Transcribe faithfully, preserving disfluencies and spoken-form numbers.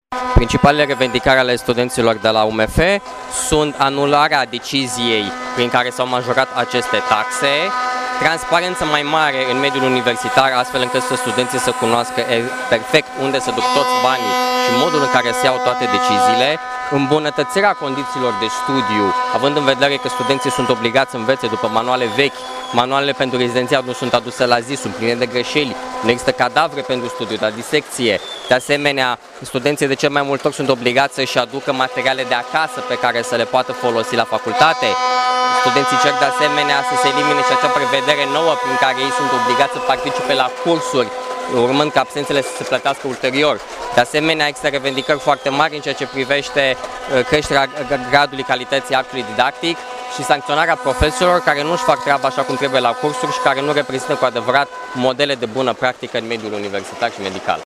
Principalele revendicări ale studenților de la U M F sunt anularea deciziei prin care s-au majorat aceste taxe, transparență mai mare în mediul universitar, astfel încât să studenții să cunoască perfect unde se duc toți banii și modul în care se iau toate deciziile, îmbunătățirea condițiilor de studiu, având în vedere că studenții sunt obligați să învețe după manuale vechi, manualele pentru rezidențiat nu sunt aduse la zi, sunt pline de greșeli, nu există cadavre pentru studiu, dar disecție. De asemenea, studenții de cel mai multe ori sunt obligați să-și aducă materiale de acasă pe care să le poată folosi la facultate. Studenții cer de asemenea să se elimine și acea prevedere nouă prin care ei sunt obligați să participe la cursuri, urmând ca absențele să se plătească ulterior. De asemenea, există revendicări foarte mari în ceea ce privește creșterea gradului calității actului didactic și sancționarea profesorilor care nu își fac treaba așa cum trebuie la cursuri și care nu reprezintă cu adevărat modele de bună practică în mediul universitar și medical.